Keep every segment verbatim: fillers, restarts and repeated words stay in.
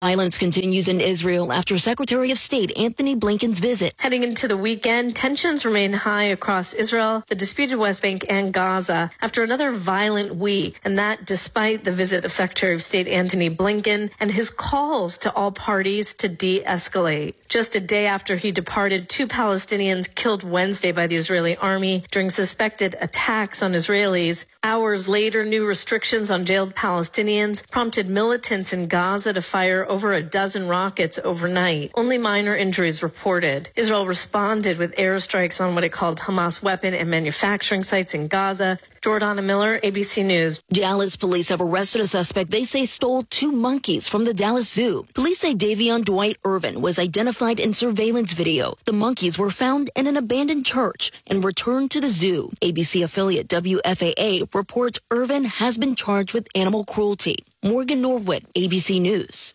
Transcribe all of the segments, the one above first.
Violence continues in Israel after Secretary of State Anthony Blinken's visit. Heading into the weekend, tensions remain high across Israel, the disputed West Bank, and Gaza after another violent week, and that despite the visit of Secretary of State Anthony Blinken and his calls to all parties to de-escalate. Just a day after he departed, two Palestinians killed Wednesday by the Israeli army during suspected attacks on Israelis. Hours later, new restrictions on jailed Palestinians prompted militants in Gaza to fire over a dozen rockets overnight. Only minor injuries reported. Israel responded with airstrikes on what it called Hamas weapon and manufacturing sites in Gaza. Jordana Miller, A B C News. Dallas police have arrested a suspect they say stole two monkeys from the Dallas Zoo. Police say Davion Dwight Irvin was identified in surveillance video. The monkeys were found in an abandoned church and returned to the zoo. A B C affiliate W F A A reports Irvin has been charged with animal cruelty. Morgan Norwood, A B C News.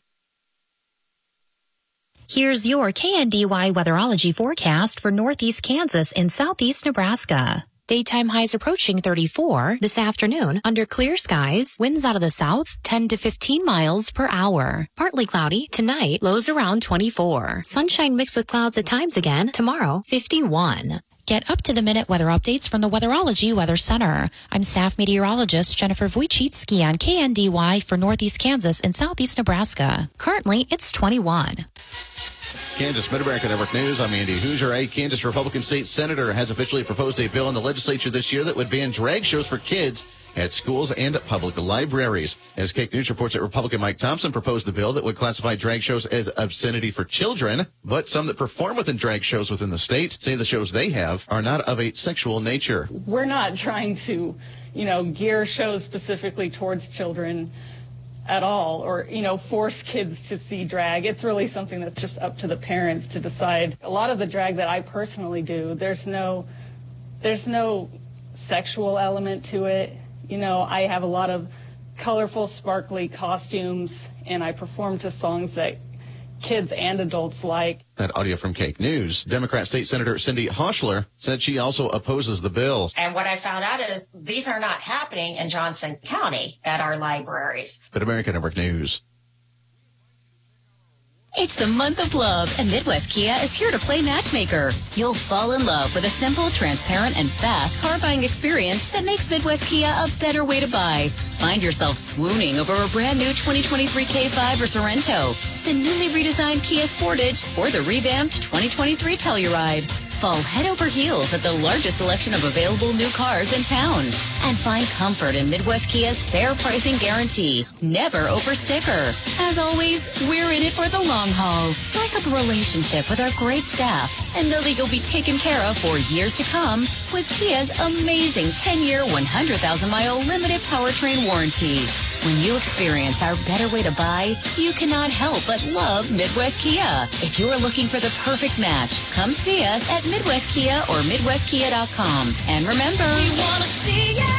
Here's your K N D Y weatherology forecast for northeast Kansas and southeast Nebraska. Daytime highs approaching thirty-four. This afternoon, under clear skies, winds out of the south, ten to fifteen miles per hour. Partly cloudy. Tonight, lows around twenty-four. Sunshine mixed with clouds at times again. Tomorrow, fifty-one. Get up-to-the-minute weather updates from the Weatherology Weather Center. I'm staff meteorologist Jennifer Wojcicki on K N D Y for northeast Kansas and southeast Nebraska. Currently, it's twenty-one. Kansas Mid-America Network News. I'm Andy Hoosier. A Kansas Republican state senator has officially proposed a bill in the legislature this year that would ban drag shows for kids at schools and at public libraries. As Cake News reports that Republican Mike Thompson proposed the bill that would classify drag shows as obscenity for children, but some that perform within drag shows within the state say the shows they have are not of a sexual nature. We're not trying to, you know, gear shows specifically towards children at all, or, you know, force kids to see drag. It's really something that's just up to the parents to decide. A lot of the drag that I personally do, there's no, there's no sexual element to it. You know, I have a lot of colorful, sparkly costumes, and I perform to songs that kids and adults like. That audio from Cake News. Democrat State Senator Cindy Hochler said she also opposes the bill. And what I found out is these are not happening in Johnson County at our libraries. Mid-America Network News. It's the month of love, and Midwest Kia is here to play matchmaker. You'll fall in love with a simple, transparent, and fast car buying experience that makes Midwest Kia a better way to buy. Find yourself swooning over a brand new twenty twenty-three K five or Sorrento, the newly redesigned Kia Sportage, or the revamped twenty twenty-three Telluride. Fall head over heels at the largest selection of available new cars in town. And find comfort in Midwest Kia's fair pricing guarantee. Never over sticker. As always, we're in it for the long haul. Strike up a relationship with our great staff and know that you'll be taken care of for years to come with Kia's amazing ten-year, one hundred thousand mile limited powertrain warranty. When you experience our better way to buy, you cannot help but love Midwest Kia. If you're looking for the perfect match, come see us at Midwest Kia or Midwest Kia dot com. And remember, we want to see ya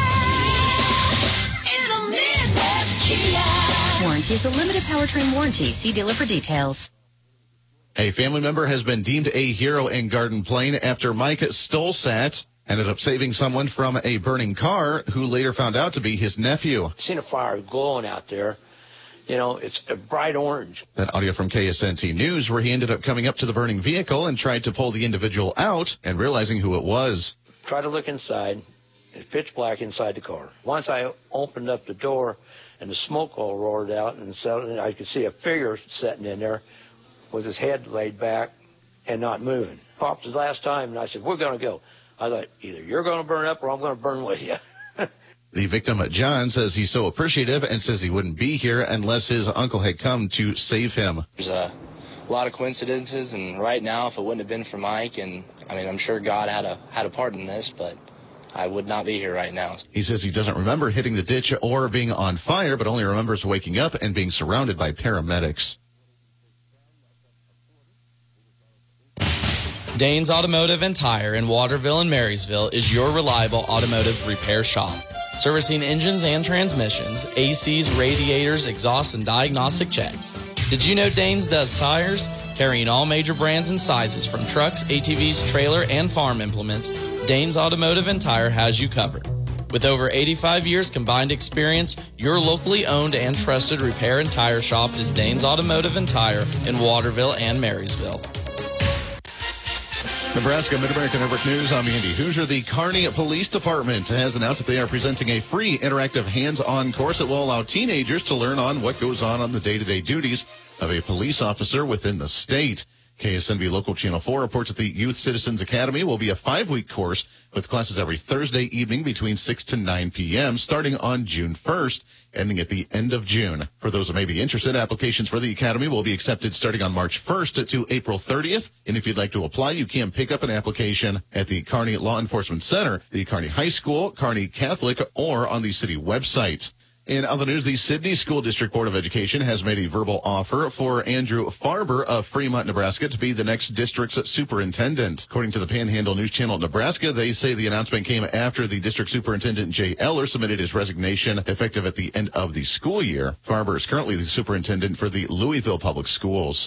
in a Midwest Kia. Warranty is a limited powertrain warranty. See dealer for details. A family member has been deemed a hero in Garden Plain after Mike Stolsat ended up saving someone from a burning car who later found out to be his nephew. Seen a fire glowing out there. You know, it's a bright orange. That audio from K S N T News, where he ended up coming up to the burning vehicle and tried to pull the individual out and realizing who it was. Tried to look inside. It's pitch black inside the car. Once I opened up the door and the smoke all roared out, and suddenly I could see a figure sitting in there with his head laid back and not moving. Popped the last time, and I said, we're going to go. I thought, either you're going to burn up or I'm going to burn with you. The victim, John, says he's so appreciative and says he wouldn't be here unless his uncle had come to save him. There's a lot of coincidences, and right now, if it wouldn't have been for Mike, and I mean, I'm sure God had a had a part in this, but I would not be here right now. He says he doesn't remember hitting the ditch or being on fire, but only remembers waking up and being surrounded by paramedics. Danes Automotive and Tire in Waterville and Marysville is your reliable automotive repair shop. Servicing engines and transmissions, A Cs, radiators, exhausts, and diagnostic checks. Did you know Danes does tires? Carrying all major brands and sizes from trucks, A T Vs, trailer, and farm implements, Danes Automotive and Tire has you covered. With over eighty-five years combined experience, your locally owned and trusted repair and tire shop is Danes Automotive and Tire in Waterville and Marysville. Nebraska Mid-America Network News, I'm Andy Hoosier. The Kearney Police Department has announced that they are presenting a free interactive hands-on course that will allow teenagers to learn on what goes on on the day-to-day duties of a police officer within the state. K S N B Local Channel four reports that the Youth Citizens Academy will be a five-week course with classes every Thursday evening between six to nine p.m. starting on June first, ending at the end of June. For those who may be interested, applications for the Academy will be accepted starting on March first to April thirtieth. And if you'd like to apply, you can pick up an application at the Kearney Law Enforcement Center, the Kearney High School, Kearney Catholic, or on the city website. In other news, the Sidney School District Board of Education has made a verbal offer for Andrew Farber of Fremont, Nebraska, to be the next district's superintendent. According to the Panhandle News Channel Nebraska, they say the announcement came after the district superintendent, Jay Eller, submitted his resignation effective at the end of the school year. Farber is currently the superintendent for the Louisville Public Schools.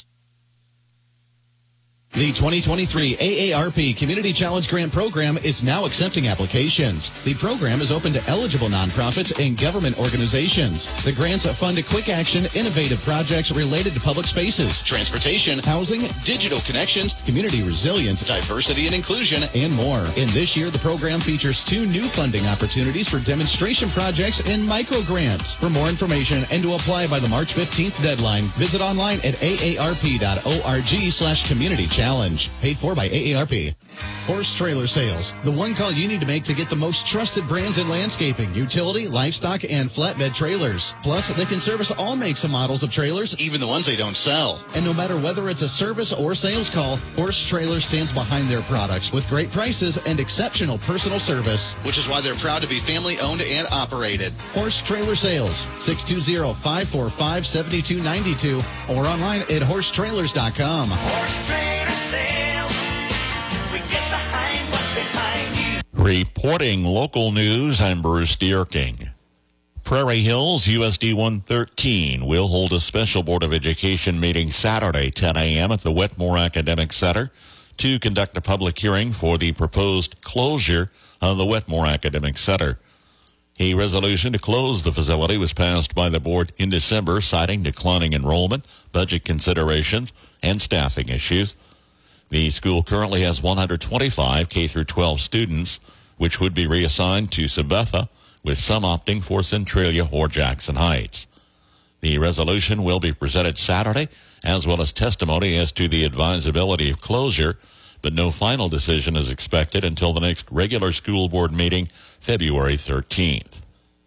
The twenty twenty-three A A R P Community Challenge Grant Program is now accepting applications. The program is open to eligible nonprofits and government organizations. The grants fund quick action, innovative projects related to public spaces, transportation, housing, digital connections, community resilience, diversity and inclusion, and more. And this year, the program features two new funding opportunities for demonstration projects and micro grants. For more information and to apply by the March fifteenth deadline, visit online at A A R P dot org slash community challenge. Paid for by A A R P. Horse Trailer Sales, the one call you need to make to get the most trusted brands in landscaping, utility, livestock, and flatbed trailers. Plus, they can service all makes and models of trailers, even the ones they don't sell. And no matter whether it's a service or sales call, Horse Trailer stands behind their products with great prices and exceptional personal service, which is why they're proud to be family-owned and operated. Horse Trailer Sales, six two zero, five four five, seven two nine two, or online at horse trailers dot com. Horse Trailer Sales, we get behind what's behind you. Reporting local news, I'm Bruce Dierking. Prairie Hills U S D one thirteen will hold a special Board of Education meeting Saturday, ten a.m. at the Wetmore Academic Center to conduct a public hearing for the proposed closure of the Wetmore Academic Center. A resolution to close the facility was passed by the board in December, citing declining enrollment, budget considerations, and staffing issues. The school currently has one hundred twenty-five K through twelve students, which would be reassigned to Sabetha, with some opting for Centralia or Jackson Heights. The resolution will be presented Saturday, as well as testimony as to the advisability of closure, but no final decision is expected until the next regular school board meeting, February thirteenth.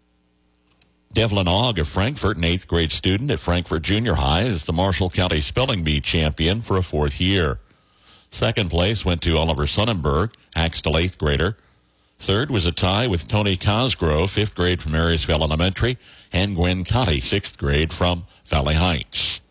Devlin Ogg of Frankfort, an eighth grade student at Frankfort Junior High, is the Marshall County Spelling Bee champion for a fourth year. Second place went to Oliver Sonnenberg, Axtell eighth grader. Third was a tie with Tony Cosgrove, fifth grade from Marysville Elementary, and Gwen Cotty, sixth grade from Valley Heights.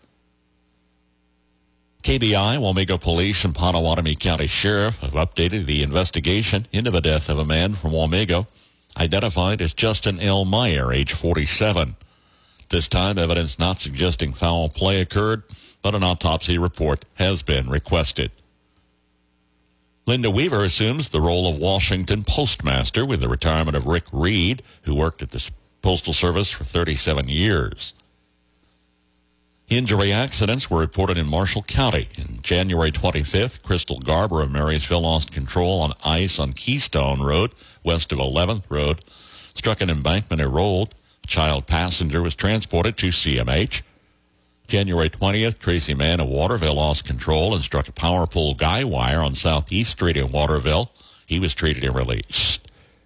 K B I, Wamego Police, and Pottawatomie County Sheriff have updated the investigation into the death of a man from Wamego, identified as Justin L. Meyer, age forty-seven. This time, evidence not suggesting foul play occurred, but an autopsy report has been requested. Linda Weaver assumes the role of Washington postmaster with the retirement of Rick Reed, who worked at the Postal Service for thirty-seven years. Injury accidents were reported in Marshall County. In January twenty-fifth, Crystal Garber of Marysville lost control on ice on Keystone Road, west of eleventh Road, struck an embankment and rolled. A child passenger was transported to C M H. January twentieth, Tracy Mann of Waterville lost control and struck a power pole guy wire on Southeast Street in Waterville. He was treated and released.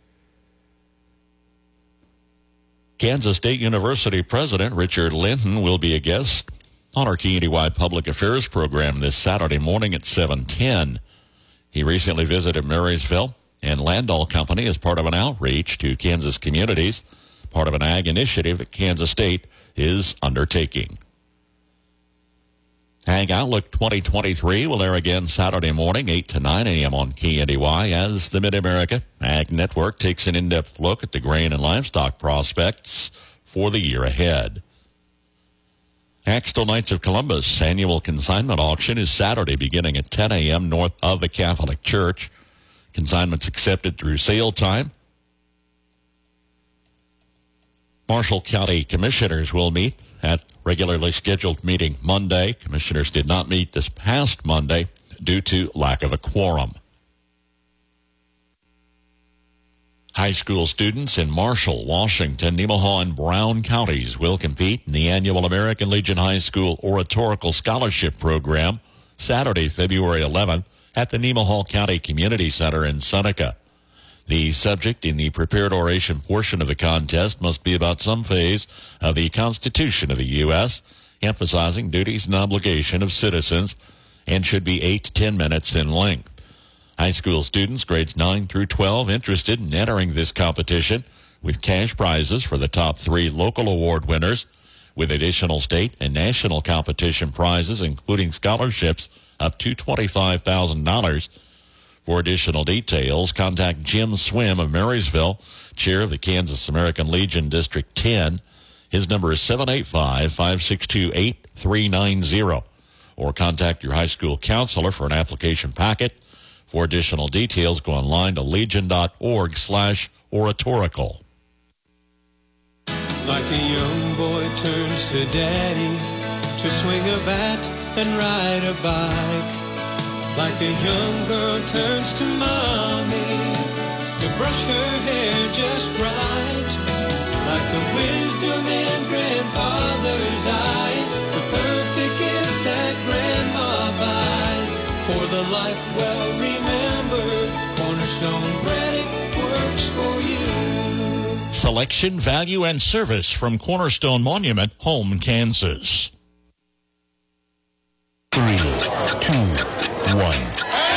Kansas State University President Richard Linton will be a guest on our K N D Y Public Affairs program this Saturday morning at seven ten. He recently visited Marysville and Landau Company as part of an outreach to Kansas communities, part of an ag initiative that Kansas State is undertaking. Ag Outlook twenty twenty-three will air again Saturday morning, eight to nine a.m. on K N D Y as the Mid-America Ag Network takes an in-depth look at the grain and livestock prospects for the year ahead. Axtell Knights of Columbus annual consignment auction is Saturday beginning at ten a.m. north of the Catholic Church. Consignments accepted through sale time Marshall County Commissioners will meet at regularly scheduled meeting Monday. Commissioners did not meet this past Monday due to lack of a quorum. High school students in Marshall, Washington, Nemaha, and Brown counties will compete in the annual American Legion High School Oratorical Scholarship Program Saturday, February eleventh at the Nemaha County Community Center in Seneca. The subject in the prepared oration portion of the contest must be about some phase of the Constitution of the U S, emphasizing duties and obligation of citizens, and should be eight to ten minutes in length. High school students grades nine through twelve interested in entering this competition with cash prizes for the top three local award winners, with additional state and national competition prizes, including scholarships up to twenty-five thousand dollars. For additional details, contact Jim Swim of Marysville, chair of the Kansas American Legion District ten. His number is seven eight five, five six two, eight three nine zero. Or contact your high school counselor for an application packet. For additional details, go online to legion.org slash oratorical. Like a young boy turns to daddy to swing a bat and ride a bike. Like a young girl turns to mommy to brush her hair just right. Like the wisdom in grandfather's eyes, the perfect gift that grandma buys. For the life well remembered, Cornerstone Credit works for you. Selection, value, and service from Cornerstone Monument, Home, Kansas. Three, two, one.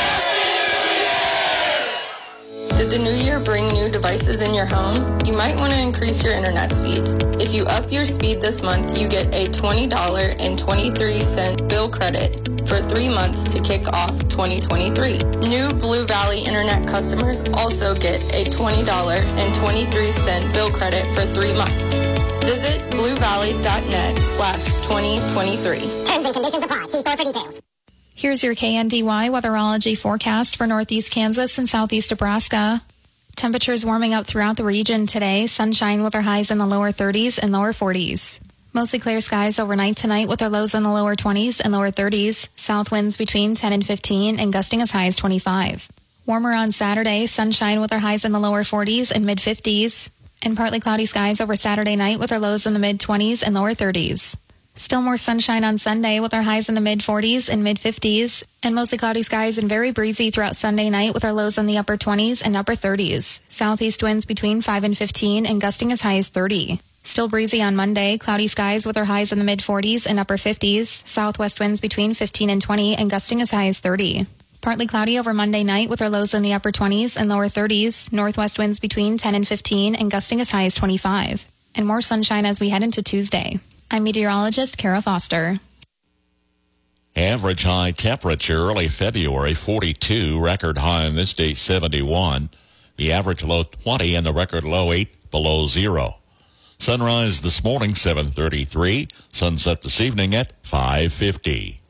Did the new year bring new devices in your home? You might want to increase your internet speed. If you up your speed this month, you get a twenty dollars and twenty-three cents bill credit for three months to kick off twenty twenty-three. New Blue Valley Internet customers also get a twenty dollars and twenty-three cents bill credit for three months. Visit bluevalley.net slash 2023. Terms and conditions apply. See store for details. Here's your K N D Y weatherology forecast for northeast Kansas and southeast Nebraska. Temperatures warming up throughout the region today. Sunshine with our highs in the lower thirties and lower forties. Mostly clear skies overnight tonight with our lows in the lower twenties and lower thirties. South winds between ten and fifteen and gusting as high as twenty-five. Warmer on Saturday. Sunshine with our highs in the lower forties and mid fifties. And partly cloudy skies over Saturday night with our lows in the mid twenties and lower thirties. Still more sunshine on Sunday with our highs in the mid forties and mid fifties, and mostly cloudy skies and very breezy throughout Sunday night with our lows in the upper twenties and upper thirties. Southeast winds between five and fifteen and gusting as high as thirty. Still breezy on Monday, cloudy skies with our highs in the mid forties and upper fifties. Southwest winds between fifteen and twenty and gusting as high as thirty. Partly cloudy over Monday night with our lows in the upper twenties and lower thirties. Northwest winds between ten and fifteen and gusting as high as twenty-five. And more sunshine as we head into Tuesday. I'm meteorologist Kara Foster. Average high temperature early February forty-two, record high in this day seventy-one. The average low twenty and the record low eight below zero. Sunrise this morning seven thirty-three, sunset this evening at five fifty.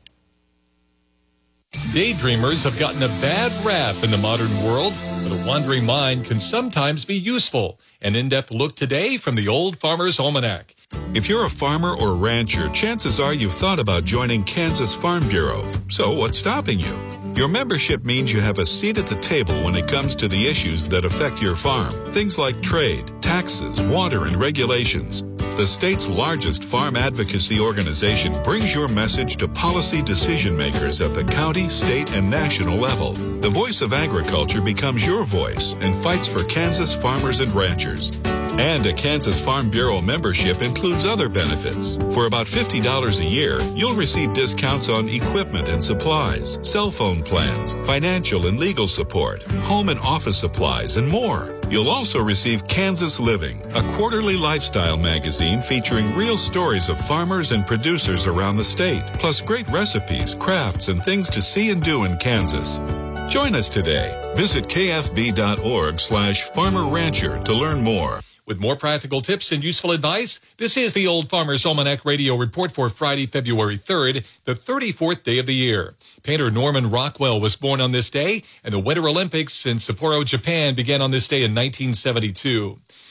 Daydreamers have gotten a bad rap in the modern world, but a wandering mind can sometimes be useful. An in-depth look today from the Old Farmer's Almanac. If you're a farmer or rancher, chances are you've thought about joining Kansas Farm Bureau. So what's stopping you? Your membership means you have a seat at the table when it comes to the issues that affect your farm. Things like trade, taxes, water, and regulations. The state's largest farm advocacy organization brings your message to policy decision makers at the county, state, and national level. The voice of agriculture becomes your voice and fights for Kansas farmers and ranchers. And a Kansas Farm Bureau membership includes other benefits. For about fifty dollars a year, you'll receive discounts on equipment and supplies, cell phone plans, financial and legal support, home and office supplies, and more. You'll also receive Kansas Living, a quarterly lifestyle magazine featuring real stories of farmers and producers around the state, plus great recipes, crafts, and things to see and do in Kansas. Join us today. Visit kfb.org slash farmer rancher to learn more. With more practical tips and useful advice, this is the Old Farmer's Almanac Radio Report for Friday, February third, the thirty-fourth day of the year. Painter Norman Rockwell was born on this day, and the Winter Olympics in Sapporo, Japan began on this day in nineteen seventy-two.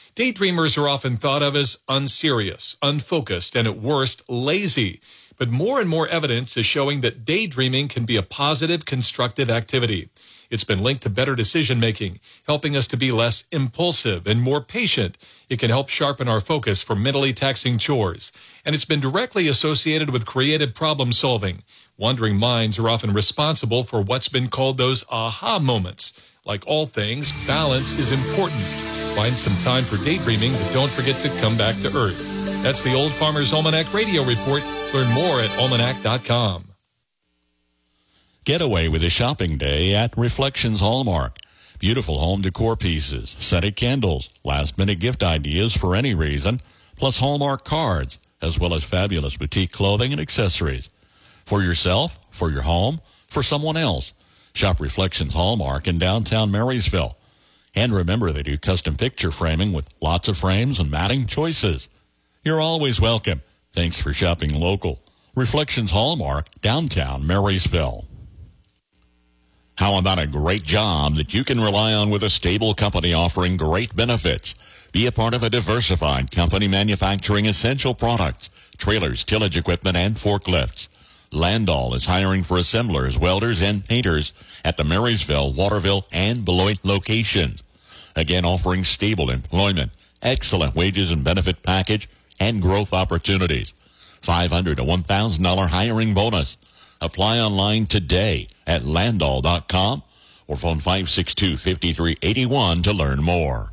Daydreamers are often thought of as unserious, unfocused, and at worst, lazy. But more and more evidence is showing that daydreaming can be a positive, constructive activity. It's been linked to better decision-making, helping us to be less impulsive and more patient. It can help sharpen our focus for mentally taxing chores. And it's been directly associated with creative problem-solving. Wandering minds are often responsible for what's been called those aha moments. Like all things, balance is important. Find some time for daydreaming, but don't forget to come back to earth. That's the Old Farmer's Almanac Radio Report. Learn more at almanac dot com. Get away with a shopping day at Reflections Hallmark. Beautiful home decor pieces, scented candles, last-minute gift ideas for any reason, plus Hallmark cards, as well as fabulous boutique clothing and accessories. For yourself, for your home, for someone else. Shop Reflections Hallmark in downtown Marysville. And remember, they do custom picture framing with lots of frames and matting choices. You're always welcome. Thanks for shopping local. Reflections Hallmark, downtown Marysville. How about a great job that you can rely on with a stable company offering great benefits? Be a part of a diversified company manufacturing essential products, trailers, tillage equipment, and forklifts. Landall is hiring for assemblers, welders, and painters at the Marysville, Waterville, and Beloit locations. Again, offering stable employment, excellent wages and benefit package, and growth opportunities. five hundred dollars to one thousand dollars hiring bonus. Apply online today at landall dot com or phone five six two, five three eight one to learn more.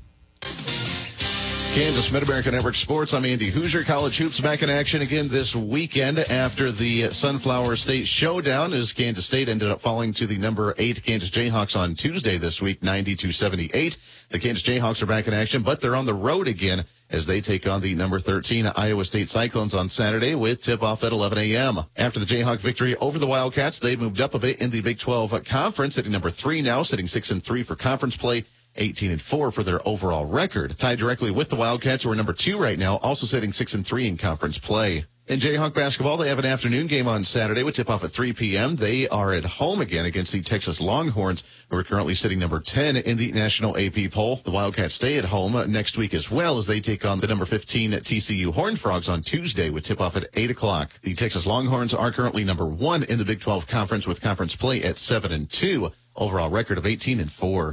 Kansas Mid-America Network Sports. I'm Andy Hoosier. College hoops back in action again this weekend after the Sunflower State Showdown, as Kansas State ended up falling to the number eight Kansas Jayhawks on Tuesday this week, ninety-two seventy-eight. The Kansas Jayhawks are back in action, but they're on the road again as they take on the number thirteen Iowa State Cyclones on Saturday with tip-off at eleven a.m. After the Jayhawk victory over the Wildcats, they moved up a bit in the Big twelve Conference, sitting number three now, sitting six and three for conference play, eighteen and four for their overall record. Tied directly with the Wildcats, who are number two right now, also sitting six and three in conference play. In Jayhawk basketball, they have an afternoon game on Saturday with tip-off at three p.m. They are at home again against the Texas Longhorns, who are currently sitting number ten in the national A P poll. The Wildcats stay at home next week as well as they take on the number fifteen T C U Horned Frogs on Tuesday with tip-off at eight o'clock. The Texas Longhorns are currently number one in the Big twelve Conference with conference play at seven and two, overall record of eighteen and four.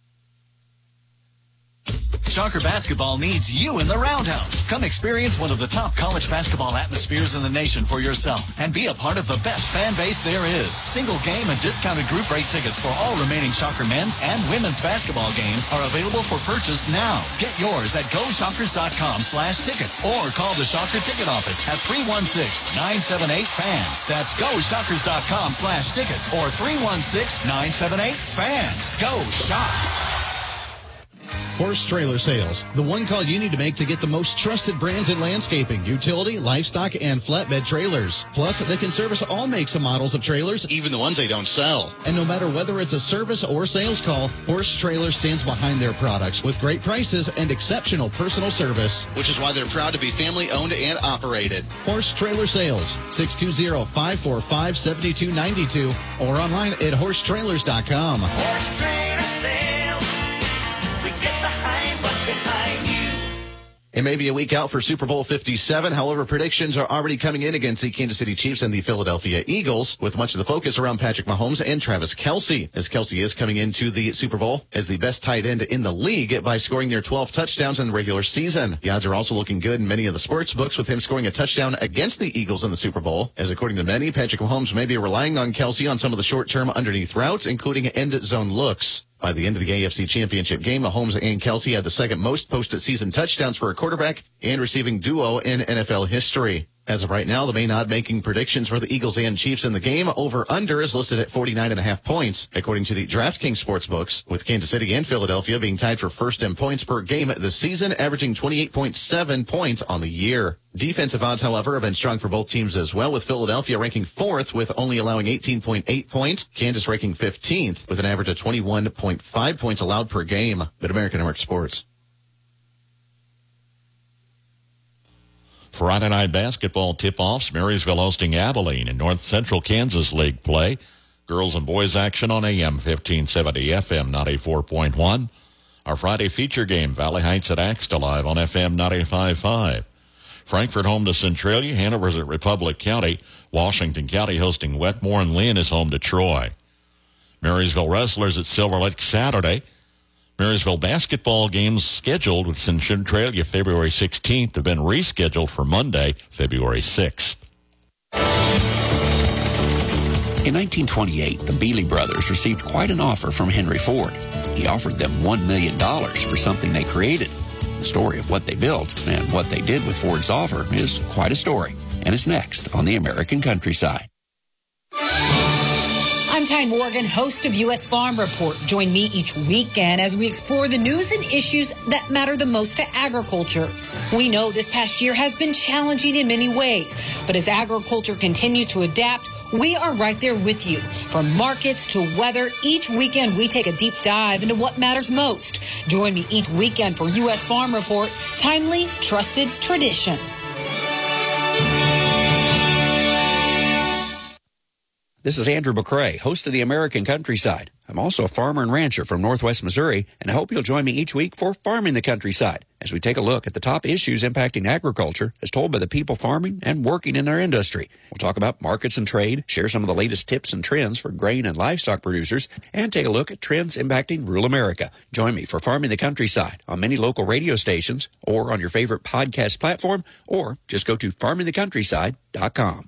Shocker Basketball needs you in the Roundhouse. Come experience one of the top college basketball atmospheres in the nation for yourself and be a part of the best fan base there is. Single game and discounted group rate tickets for all remaining Shocker men's and women's basketball games are available for purchase now. Get yours at go shockers dot com slash tickets or call the Shocker ticket office at three one six, nine seven eight, fans. That's go shockers dot com slash tickets or three one six, nine seven eight, fans. Go Shocks! Horse Trailer Sales, the one call you need to make to get the most trusted brands in landscaping, utility, livestock, and flatbed trailers. Plus, they can service all makes and models of trailers, even the ones they don't sell. And no matter whether it's a service or sales call, Horse Trailer stands behind their products with great prices and exceptional personal service. Which is why they're proud to be family-owned and operated. Horse Trailer Sales, six two zero, five four five, seven two nine two or online at horse trailers dot com. Horse Trailer Sales. It may be a week out for Super Bowl fifty-seven. However, predictions are already coming in against the Kansas City Chiefs and the Philadelphia Eagles, with much of the focus around Patrick Mahomes and Travis Kelce, as Kelce is coming into the Super Bowl as the best tight end in the league by scoring near twelve touchdowns in the regular season. The odds are also looking good in many of the sports books, with him scoring a touchdown against the Eagles in the Super Bowl, as according to many, Patrick Mahomes may be relying on Kelce on some of the short-term underneath routes, including end zone looks. By the end of the A F C Championship game, Mahomes and Kelce had the second most postseason touchdowns for a quarterback and receiving duo in N F L history. As of right now, the main odd making predictions for the Eagles and Chiefs in the game, over-under is listed at forty-nine and a half points, according to the DraftKings Sportsbooks, with Kansas City and Philadelphia being tied for first in points per game this season, averaging twenty-eight point seven points on the year. Defensive odds, however, have been strong for both teams as well, with Philadelphia ranking fourth with only allowing eighteen point eight points, Kansas ranking fifteenth with an average of twenty-one point five points allowed per game. Mid-America Network Sports. Friday night basketball tip-offs, Marysville hosting Abilene in North Central Kansas League play. Girls and boys action on A M fifteen seventy, F M ninety-four point one. Our Friday feature game, Valley Heights at Axtell, live on F M ninety-five point five. Frankfort home to Centralia. Hanover's at Republic County. Washington County hosting Wetmore, and Lynn is home to Troy. Marysville Wrestlers at Silver Lake Saturday. Marysville basketball games scheduled with Centralia February sixteenth have been rescheduled for Monday, February sixth. In nineteen twenty-eight, the Bealey brothers received quite an offer from Henry Ford. He offered them one million dollars for something they created. The story of what they built and what they did with Ford's offer is quite a story, and is next on the American Countryside. I'm Tyne Morgan, host of U S Farm Report. Join me each weekend as we explore the news and issues that matter the most to agriculture. We know this past year has been challenging in many ways, but as agriculture continues to adapt, we are right there with you. From markets to weather, each weekend we take a deep dive into what matters most. Join me each weekend for U S Farm Report, timely, trusted tradition. This is Andrew McCrae, host of the American Countryside. I'm also a farmer and rancher from Northwest Missouri, and I hope you'll join me each week for Farming the Countryside, as we take a look at the top issues impacting agriculture as told by the people farming and working in our industry. We'll talk about markets and trade, share some of the latest tips and trends for grain and livestock producers, and take a look at trends impacting rural America. Join me for Farming the Countryside on many local radio stations, or on your favorite podcast platform, or just go to farming the countryside dot com.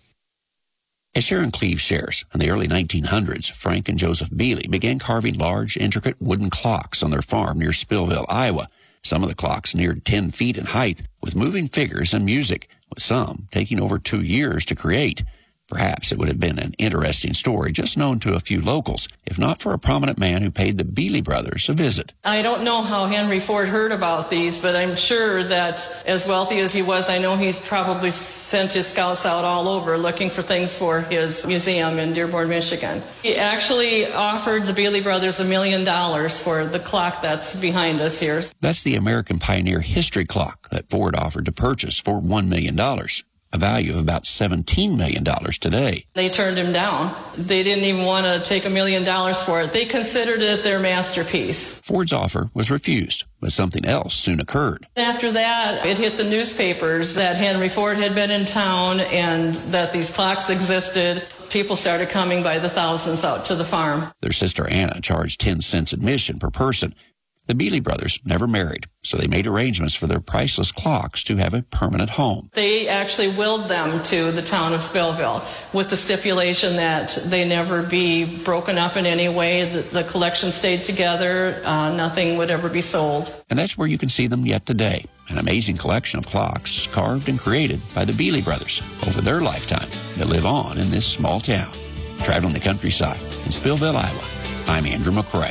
As Sharon Cleave shares, in the early nineteen hundreds, Frank and Joseph Bealey began carving large, intricate wooden clocks on their farm near Spillville, Iowa. Some of the clocks neared ten feet in height, with moving figures and music, with some taking over two years to create. Perhaps it would have been an interesting story just known to a few locals, if not for a prominent man who paid the Bealey brothers a visit. I don't know how Henry Ford heard about these, but I'm sure that as wealthy as he was, I know he's probably sent his scouts out all over looking for things for his museum in Dearborn, Michigan. He actually offered the Bealey brothers a million dollars for the clock that's behind us here. That's the American Pioneer History Clock that Ford offered to purchase for one million dollars. A value of about seventeen million dollars today. They turned him down. They didn't even want to take a million dollars for it. They considered it their masterpiece. Ford's offer was refused, but something else soon occurred. After that, it hit the newspapers that Henry Ford had been in town and that these clocks existed. People started coming by the thousands out to the farm. Their sister Anna charged ten cents admission per person. The Bealey brothers never married, so they made arrangements for their priceless clocks to have a permanent home. They actually willed them to the town of Spillville with the stipulation that they never be broken up in any way, that the collection stayed together, uh, nothing would ever be sold. And that's where you can see them yet today, an amazing collection of clocks carved and created by the Bealey brothers over their lifetime that live on in this small town. Traveling the countryside in Spillville, Iowa, I'm Andrew McCrae.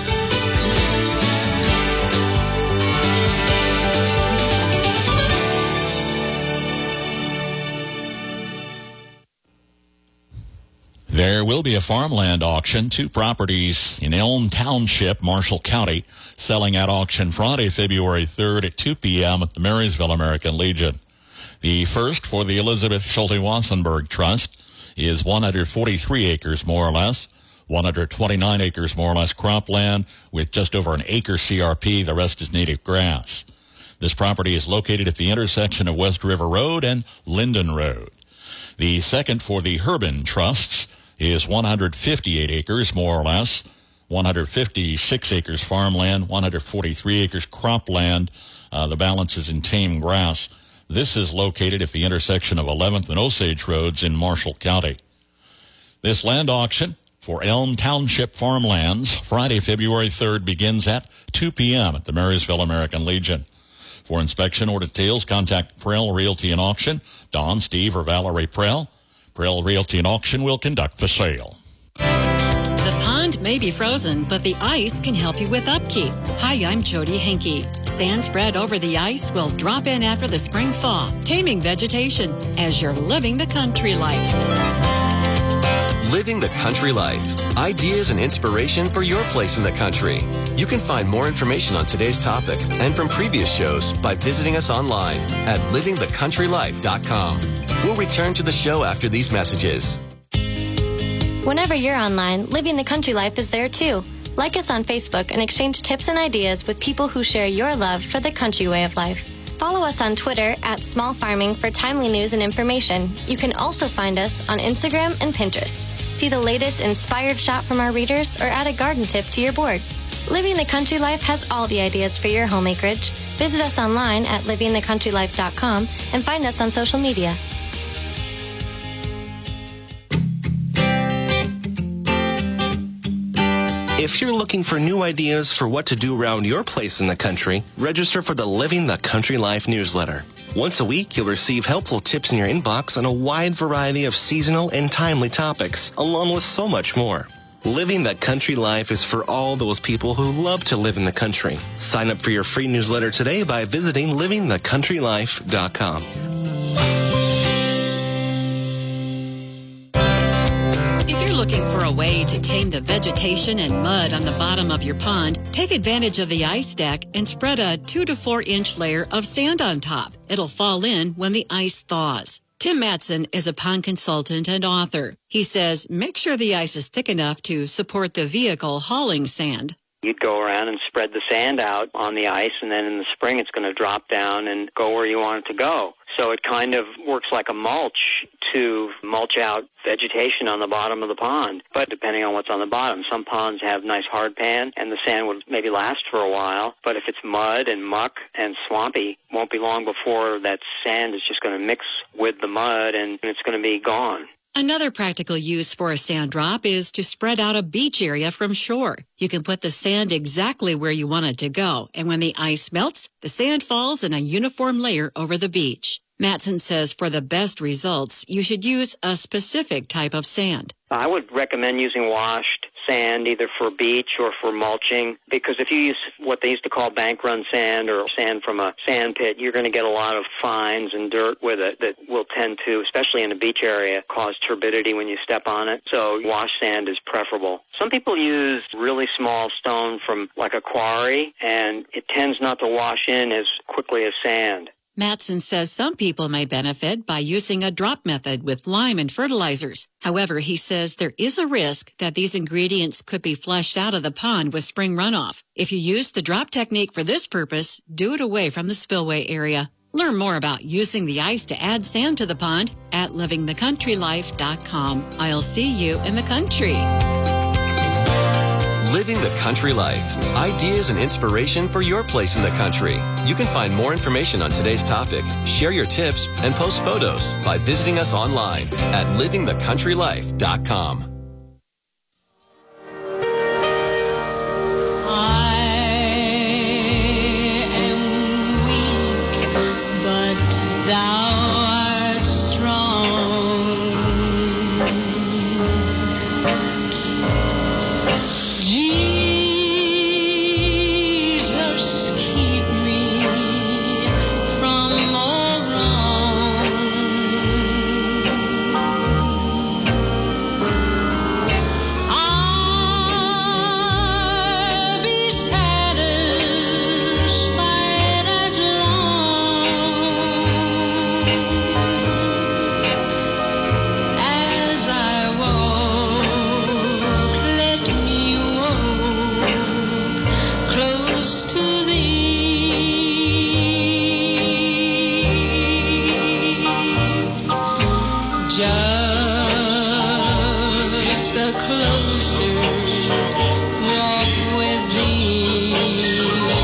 There will be a farmland auction, two properties in Elm Township, Marshall County, selling at auction Friday, February third at two p.m. at the Marysville American Legion. The first, for the Elizabeth Schulte-Wassenberg Trust, is one hundred forty-three acres, more or less, one hundred twenty-nine acres, more or less, cropland, with just over an acre C R P. The rest is native grass. This property is located at the intersection of West River Road and Linden Road. The second, for the Herbin Trusts, is one hundred fifty-eight acres, more or less, one hundred fifty-six acres farmland, one hundred forty-three acres cropland. Uh, the balance is in tame grass. This is located at the intersection of eleventh and Osage Roads in Marshall County. This land auction for Elm Township farmlands, Friday, February third, begins at two p.m. at the Marysville American Legion. For inspection or details, contact Prell Realty and Auction, Don, Steve, or Valerie Prell. Prell Realty and Auction will conduct the sale. The pond may be frozen, but the ice can help you with upkeep. Hi, I'm Jody Henke. Sand spread over the ice will drop in after the spring thaw, taming vegetation as you're living the country life. Living the country life. Ideas and inspiration for your place in the country. You can find more information on today's topic and from previous shows by visiting us online at living the country life dot com. We'll return to the show after these messages. Whenever you're online, Living the Country Life is there too. Like us on Facebook and exchange tips and ideas with people who share your love for the country way of life. Follow us on Twitter at Small Farming for timely news and information. You can also find us on Instagram and Pinterest. See the latest inspired shot from our readers or add a garden tip to your boards. Living the Country Life has all the ideas for your home acreage. Visit us online at living the country life dot com and find us on social media. If you're looking for new ideas for what to do around your place in the country, register for the Living the Country Life newsletter. Once a week, you'll receive helpful tips in your inbox on a wide variety of seasonal and timely topics, along with so much more. Living the Country Life is for all those people who love to live in the country. Sign up for your free newsletter today by visiting living the country life dot com. Looking for a way to tame the vegetation and mud on the bottom of your pond? Take advantage of the ice stack and spread a two to four inch layer of sand on top. It'll fall in when the ice thaws. Tim Matson is a pond consultant and author. He says make sure the ice is thick enough to support the vehicle hauling sand. You'd go around and spread the sand out on the ice, and then in the spring it's going to drop down and go where you want it to go. So it kind of works like a mulch to mulch out vegetation on the bottom of the pond. But depending on what's on the bottom, some ponds have nice hard pan, and the sand would maybe last for a while. But if it's mud and muck and swampy, it won't be long before that sand is just going to mix with the mud, and it's going to be gone. Another practical use for a sand drop is to spread out a beach area from shore. You can put the sand exactly where you want it to go, and when the ice melts, the sand falls in a uniform layer over the beach. Matson says for the best results, you should use a specific type of sand. I would recommend using washed sand either for beach or for mulching, because if you use what they used to call bank run sand or sand from a sand pit, you're going to get a lot of fines and dirt with it that will tend to, especially in a beach area, cause turbidity when you step on it. So washed sand is preferable. Some people use really small stone from like a quarry, and it tends not to wash in as quickly as sand. Matson says some people may benefit by using a drop method with lime and fertilizers. However, he says there is a risk that these ingredients could be flushed out of the pond with spring runoff. If you use the drop technique for this purpose, do it away from the spillway area. Learn more about using the ice to add sand to the pond at living the country life dot com. I'll see you in the country. Living the Country Life. Ideas and inspiration for your place in the country. You can find more information on today's topic, share your tips, and post photos by visiting us online at living the country life dot com. I am weak, but thou art strong. Jesus, keep me from all wrong. I'll be satisfied as long as I walk. Let me walk close to just a closer walk with thee.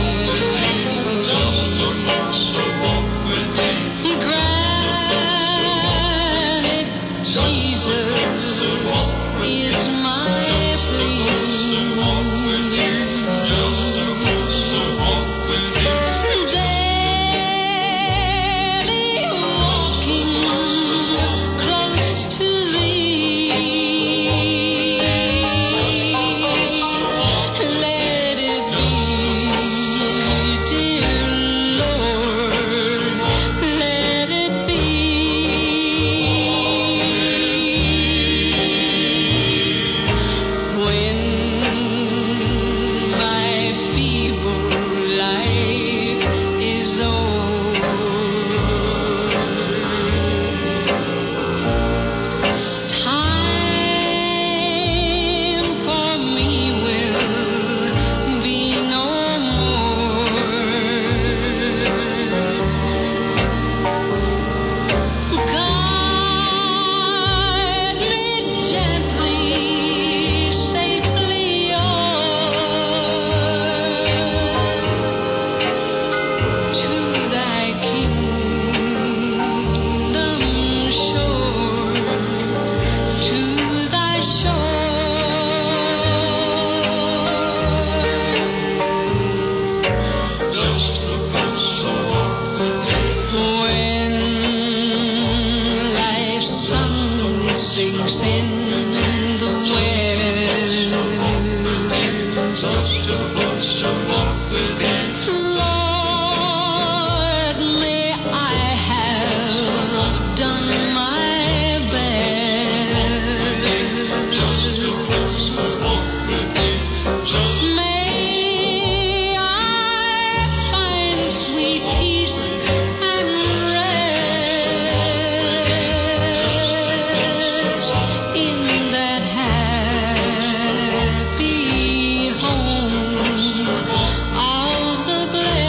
Granted, Jesus is my plea. Daily walking close to thee. to thy shore. Just a vessel when life's sun sinks in the west. Just a vessel within. Lord, may I have done my best. Just a vessel within. May I find sweet peace and rest in that happy home of the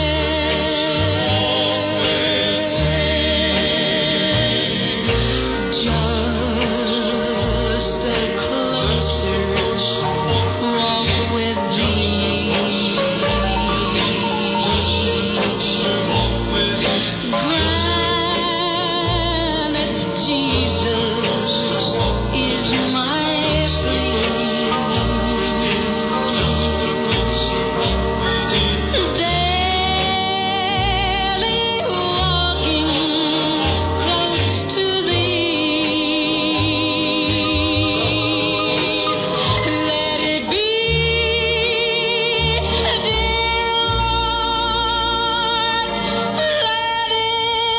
blessed. Just a closer walk with thee. Granted, Jesus is my plea. Daily walking close to thee. Let it be, dear Lord, let it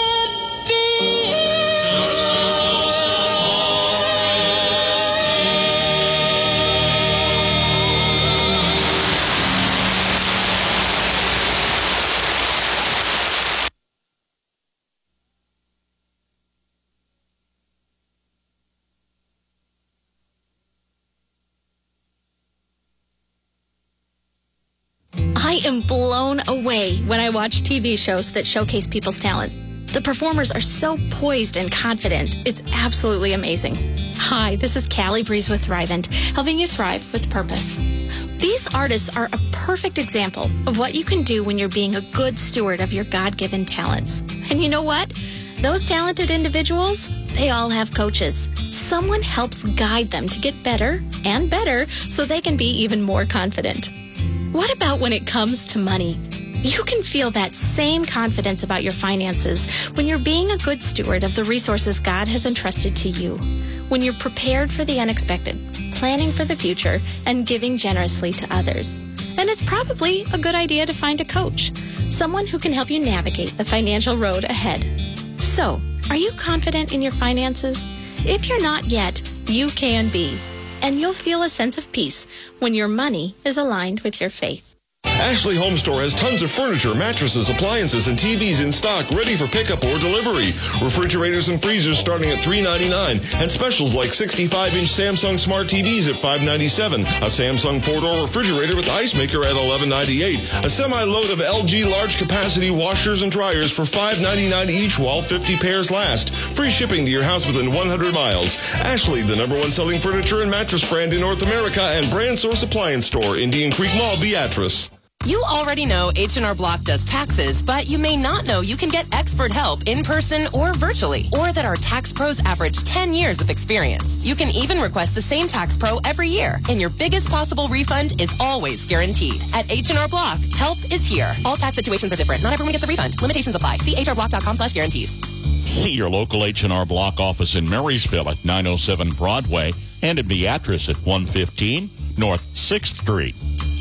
I am blown away when I watch T V shows that showcase people's talent. The performers are so poised and confident. It's absolutely amazing. Hi, this is Callie Breeze with Thrivent, helping you thrive with purpose. These artists are a perfect example of what you can do when you're being a good steward of your God-given talents. And you know what? Those talented individuals, they all have coaches. Someone helps guide them to get better and better so they can be even more confident. What about when it comes to money? You can feel that same confidence about your finances when you're being a good steward of the resources God has entrusted to you. When you're prepared for the unexpected, planning for the future, and giving generously to others. And it's probably a good idea to find a coach, someone who can help you navigate the financial road ahead. So, are you confident in your finances? If you're not yet, you can be. And you'll feel a sense of peace when your money is aligned with your faith. Ashley Home Store has tons of furniture, mattresses, appliances, and T Vs in stock ready for pickup or delivery. Refrigerators and freezers starting at three ninety-nine, and specials like sixty-five inch Samsung Smart T Vs at five ninety-seven, a Samsung four-door refrigerator with ice maker at eleven ninety-eight, a semi-load of L G large capacity washers and dryers for five ninety-nine each while fifty pairs last. Free shipping to your house within one hundred miles. Ashley, the number one selling furniture and mattress brand in North America, and Brand Source Appliance Store, Indian Creek Mall, Beatrice. You already know H and R Block does taxes, but you may not know you can get expert help in person or virtually, or that our tax pros average ten years of experience. You can even request the same tax pro every year, and your biggest possible refund is always guaranteed. At H and R Block, help is here. All tax situations are different. Not everyone gets a refund. Limitations apply. See H R block dot com slash guarantees. See your local H and R Block office in Marysville at nine oh seven Broadway and in Beatrice at one fifteen North sixth Street.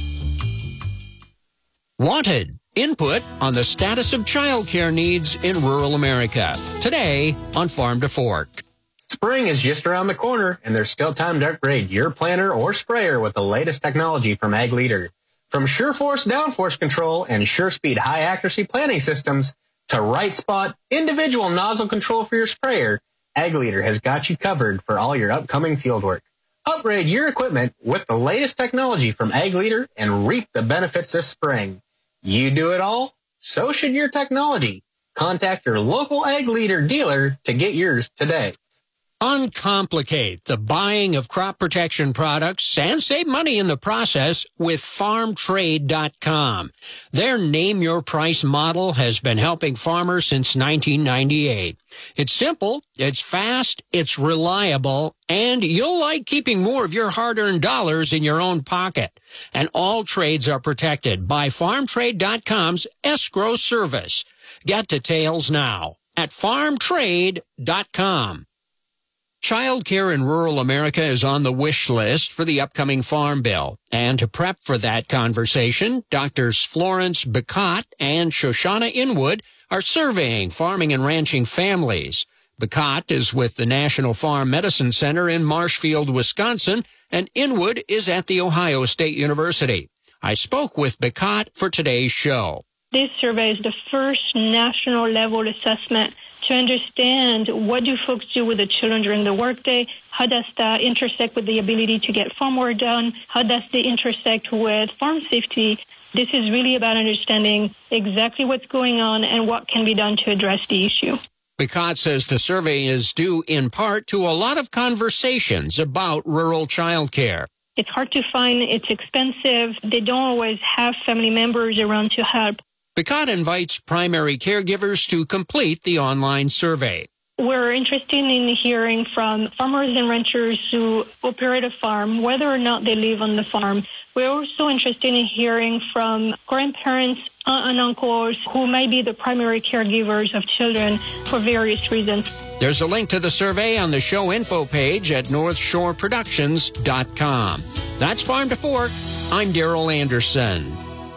Wanted. Input on the status of childcare needs in rural America. Today on Farm to Fork. Spring is just around the corner, and there's still time to upgrade your planter or sprayer with the latest technology from Ag Leader. From SureForce downforce control and SureSpeed high accuracy planting systems to right spot individual nozzle control for your sprayer, Ag Leader has got you covered for all your upcoming field work. Upgrade your equipment with the latest technology from Ag Leader and reap the benefits this spring. You do it all, so should your technology. Contact your local Ag Leader dealer to get yours today. Uncomplicate the buying of crop protection products and save money in the process with farm trade dot com. Their Name Your Price model has been helping farmers since nineteen ninety-eight. It's simple, it's fast, it's reliable, and you'll like keeping more of your hard-earned dollars in your own pocket. And all trades are protected by farm trade dot com's escrow service. Get details now at farm trade dot com. Childcare in rural America is on the wish list for the upcoming Farm Bill. And to prep for that conversation, Doctors Florence Bacot and Shoshana Inwood are surveying farming and ranching families. Bacot is with the National Farm Medicine Center in Marshfield, Wisconsin, and Inwood is at The Ohio State University. I spoke with Bacot for today's show. This survey is the first national level assessment to understand what do folks do with the children during the workday, how does that intersect with the ability to get farm work done, how does it intersect with farm safety. This is really about understanding exactly what's going on and what can be done to address the issue. Bacot says the survey is due in part to a lot of conversations about rural child care. It's hard to find, it's expensive, they don't always have family members around to help. Bacot invites primary caregivers to complete the online survey. We're interested in hearing from farmers and ranchers who operate a farm, whether or not they live on the farm. We're also interested in hearing from grandparents, aunt and uncles who might be the primary caregivers of children for various reasons. There's a link to the survey on the show info page at north shore productions dot com. That's Farm to Fork. I'm Daryl Anderson.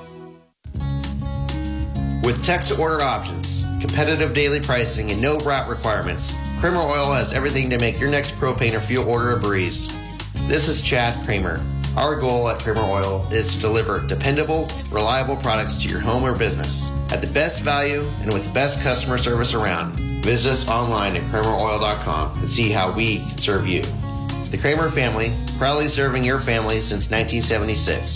With text-to-order options, competitive daily pricing, and no route requirements, Kramer Oil has everything to make your next propane or fuel order a breeze. This is Chad Kramer. Our goal at Kramer Oil is to deliver dependable, reliable products to your home or business at the best value and with the best customer service around. Visit us online at kramer oil dot com and see how we can serve you. The Kramer family, proudly serving your family since nineteen seventy-six.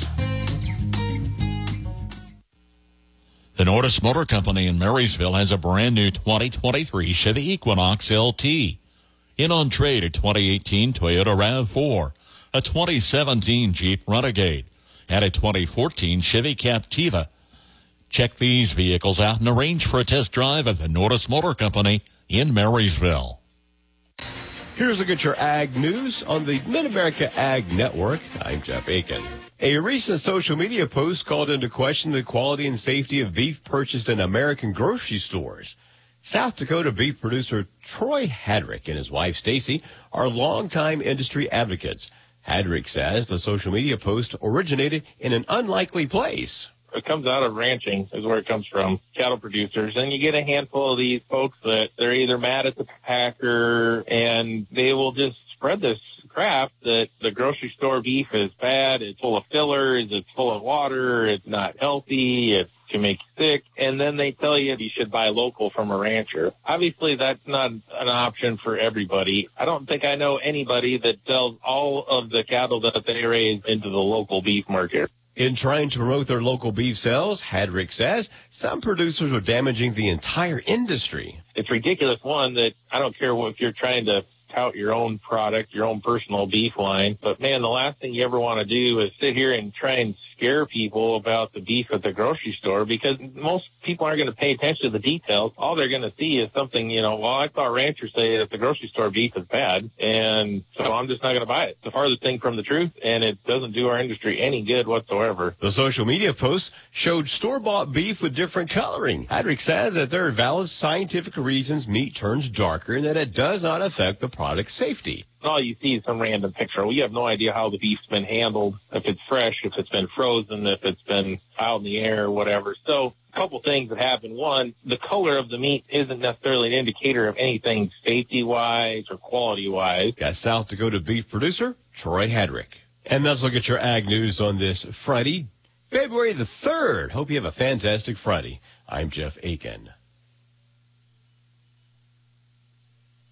The Nordis Motor Company in Marysville has a brand new twenty twenty-three Chevy Equinox L T. In on trade a twenty eighteen Toyota RAV four, a twenty seventeen Jeep Renegade, and a twenty fourteen Chevy Captiva. Check these vehicles out and arrange for a test drive at the Nordis Motor Company in Marysville. Here's a look at your ag news on the Mid-America Ag Network. I'm Jeff Aiken. A recent social media post called into question the quality and safety of beef purchased in American grocery stores. South Dakota beef producer Troy Hadrick and his wife Stacy are longtime industry advocates. Hadrick says the social media post originated in an unlikely place. It comes out of ranching is where it comes from, cattle producers. And you get a handful of these folks that they're either mad at the packer and they will just spread this crap that the grocery store beef is bad, it's full of fillers, it's full of water, it's not healthy, it can make you sick, and then they tell you you should buy local from a rancher. Obviously, that's not an option for everybody. I don't think I know anybody that sells all of the cattle that they raise into the local beef market. In trying to promote their local beef sales, Hadrick says some producers are damaging the entire industry. It's ridiculous, one, that I don't care what if you're trying to tout your own product, your own personal beef line. But, man, the last thing you ever want to do is sit here and try and scare people about the beef at the grocery store, because most people aren't going to pay attention to the details. All they're going to see is something, you know, well, I saw ranchers say that the grocery store beef is bad, and so I'm just not going to buy it. It's the farthest thing from the truth, and it doesn't do our industry any good whatsoever. The social media post showed store-bought beef with different coloring. Hadrick says that there are valid scientific reasons meat turns darker and that it does not affect the product safety. All you see is some random picture. We have no idea how the beef's been handled, if it's fresh, if it's been frozen, if it's been out in the air or whatever. So a couple things that happen. One, the color of the meat isn't necessarily an indicator of anything safety-wise or quality-wise. Got South Dakota beef producer Troy Hadrick. And let's look at your ag news on this Friday, February the third. Hope you have a fantastic Friday. I'm Jeff Aiken.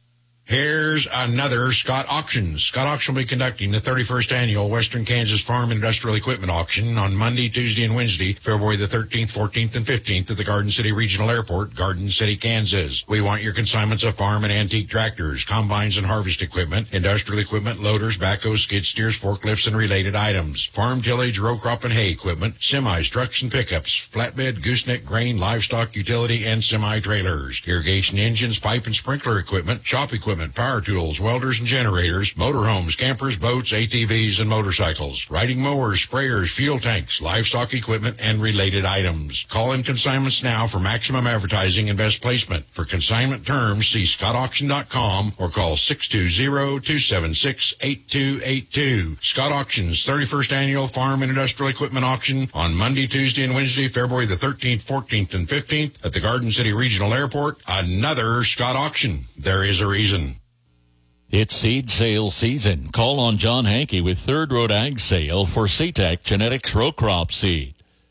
Here's another Scott Auctions. Scott Auction will be conducting the thirty-first annual Western Kansas Farm Industrial Equipment Auction on Monday, Tuesday, and Wednesday, February the thirteenth, fourteenth, and fifteenth at the Garden City Regional Airport, Garden City, Kansas. We want your consignments of farm and antique tractors, combines and harvest equipment, industrial equipment, loaders, backhoes, skid steers, forklifts, and related items, farm tillage, row crop and hay equipment, semis, trucks, and pickups, flatbed, gooseneck, grain, livestock, utility, and semi-trailers, irrigation engines, pipe and sprinkler equipment, shop equipment, power tools, welders and generators, motorhomes, campers, boats, A T Vs, and motorcycles, riding mowers, sprayers, fuel tanks, livestock equipment, and related items. Call in consignments now for maximum advertising and best placement. For consignment terms, see scott auction dot com or call six two zero, two seven six, eight two eight two. Scott Auctions, thirty-first Annual Farm and Industrial Equipment Auction on Monday, Tuesday, and Wednesday, February the thirteenth, fourteenth, and fifteenth at the Garden City Regional Airport. Another Scott Auction. There is a reason. It's seed sale season. Call on John Hankey with Third Road Ag Sale for C T E C Genetics row crop seed.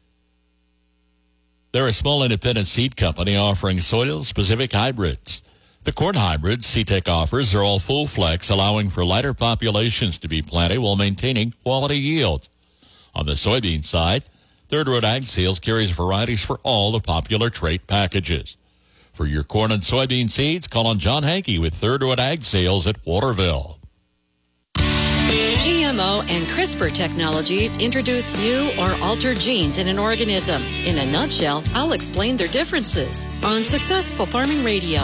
They're a small independent seed company offering soil-specific hybrids. The corn hybrids C T E C offers are all full flex, allowing for lighter populations to be planted while maintaining quality yields. On the soybean side, Third Road Ag Sales carries varieties for all the popular trait packages. For your corn and soybean seeds, call on John Hankey with Third Road Ag Sales at Waterville. G M O and CRISPR technologies introduce new or altered genes in an organism. In a nutshell, I'll explain their differences on Successful Farming Radio.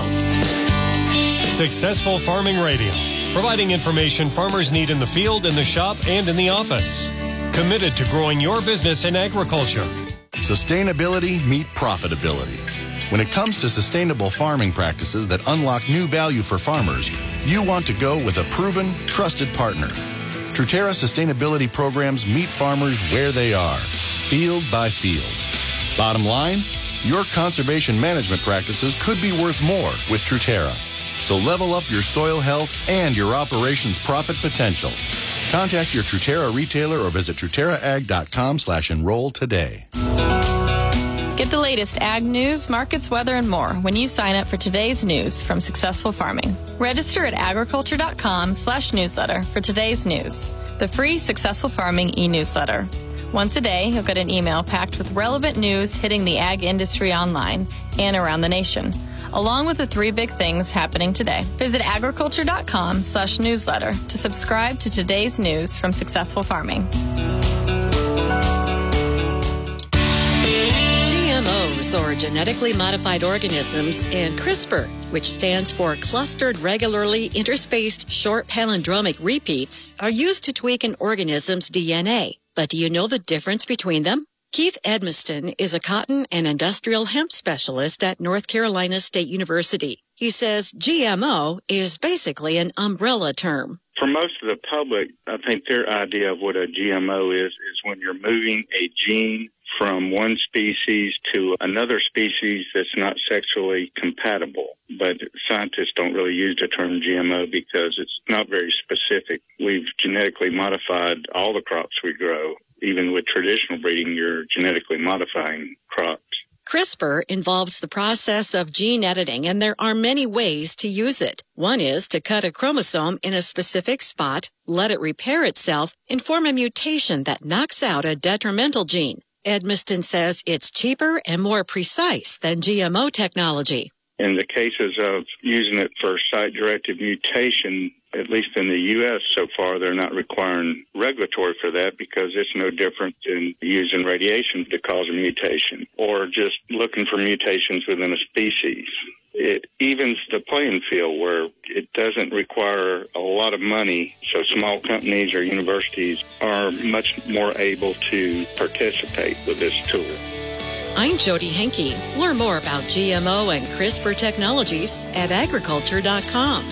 Successful Farming Radio, providing information farmers need in the field, in the shop, and in the office. Committed to growing your business in agriculture. Sustainability meet profitability. When it comes to sustainable farming practices that unlock new value for farmers, you want to go with a proven, trusted partner. Truterra sustainability programs meet farmers where they are, field by field. Bottom line, your conservation management practices could be worth more with Truterra. So level up your soil health and your operations profit potential. Contact your Truterra retailer or visit truterraag.com slash enroll today. Get the latest ag news, markets, weather, and more when you sign up for today's news from Successful Farming. Register at agriculture.com slash newsletter for today's news, the free Successful Farming e-newsletter. Once a day, you'll get an email packed with relevant news hitting the ag industry online and around the nation, along with the three big things happening today. Visit agriculture.com slash newsletter to subscribe to today's news from Successful Farming. Or genetically modified organisms, and CRISPR, which stands for Clustered Regularly Interspaced Short Palindromic Repeats, are used to tweak an organism's D N A. But do you know the difference between them? Keith Edmiston is a cotton and industrial hemp specialist at North Carolina State University. He says G M O is basically an umbrella term. For most of the public, I think their idea of what a G M O is, is when you're moving a gene from one species to another species that's not sexually compatible. But scientists don't really use the term G M O because it's not very specific. We've genetically modified all the crops we grow. Even with traditional breeding, you're genetically modifying crops. CRISPR involves the process of gene editing, and there are many ways to use it. One is to cut a chromosome in a specific spot, let it repair itself, and form a mutation that knocks out a detrimental gene. Edmiston says it's cheaper and more precise than G M O technology. In the cases of using it for site-directed mutation, at least in the U S so far, they're not requiring regulatory for that because it's no different than using radiation to cause a mutation or just looking for mutations within a species. It evens the playing field where it doesn't require a lot of money, so small companies or universities are much more able to participate with this tool. I'm Jody Henke. Learn more about G M O and CRISPR technologies at agriculture dot com.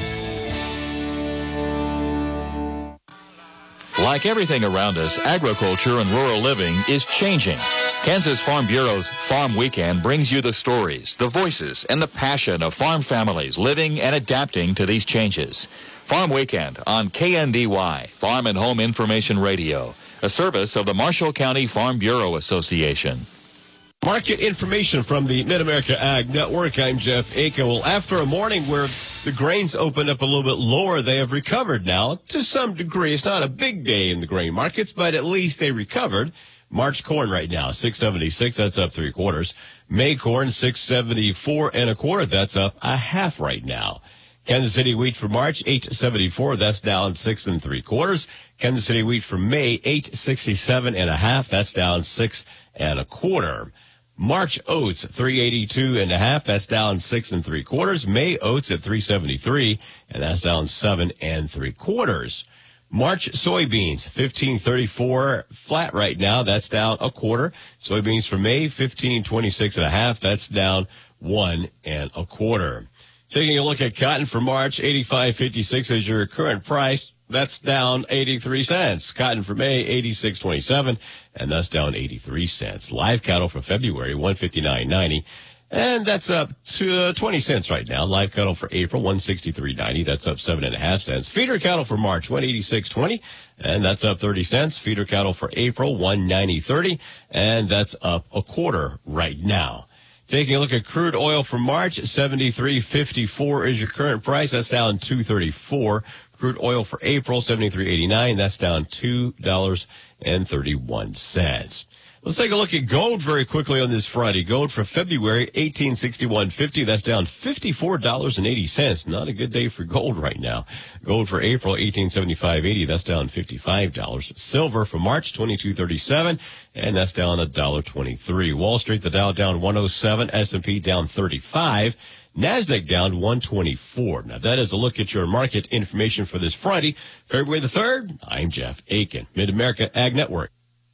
Like everything around us, agriculture and rural living is changing. Kansas Farm Bureau's Farm Weekend brings you the stories, the voices, and the passion of farm families living and adapting to these changes. Farm Weekend on K N D Y, Farm and Home Information Radio, a service of the Marshall County Farm Bureau Association. Market information from the Mid-America Ag Network. I'm Jeff Aiken. Well, after a morning where the grains opened up a little bit lower, they have recovered now to some degree. It's not a big day in the grain markets, but at least they recovered. March corn right now, six seventy-six. That's up three quarters. May corn, six seventy-four and a quarter. That's up a half right now. Kansas City wheat for March, eight seventy-four. That's down six and three quarters. Kansas City wheat for May, eight sixty-seven and a half. That's down six and a quarter. March oats, three eighty-two and a half. That's down six and three quarters. May oats at three seventy-three, and that's down seven and three quarters. March soybeans, fifteen thirty-four flat right now. That's down a quarter. Soybeans for May, fifteen twenty-six and a half. That's down one and a quarter. Taking a look at cotton for March, eighty-five fifty-six is your current price. That's down eighty-three cents. Cotton for May, eighty-six twenty-seven, and that's down eighty-three cents. Live cattle for February, one fifty-nine ninety, and that's up to uh, twenty cents right now. Live cattle for April, one sixty-three ninety. That's up seven and a half cents. Feeder cattle for March, one eighty-six twenty, and that's up thirty cents. Feeder cattle for April, one ninety thirty, and that's up a quarter right now. Taking a look at crude oil for March, seventy-three fifty-four is your current price. That's down two thirty-four. Crude oil for April, seventy-three eighty-nine. That's down two dollars and thirty-one cents. Let's take a look at gold very quickly on this Friday. Gold for February, eighteen sixty-one fifty. That's down fifty-four dollars and eighty cents. Not a good day for gold right now. Gold for April, eighteen seventy-five eighty. That's down fifty-five dollars. Silver for March, twenty-two thirty-seven, and that's down one dollar twenty-three. Wall Street, the Dow down one oh seven, S and P down thirty-five. NASDAQ down one twenty-four. Now, that is a look at your market information for this Friday, February the third. I'm Jeff Aiken, Mid-America Ag Network.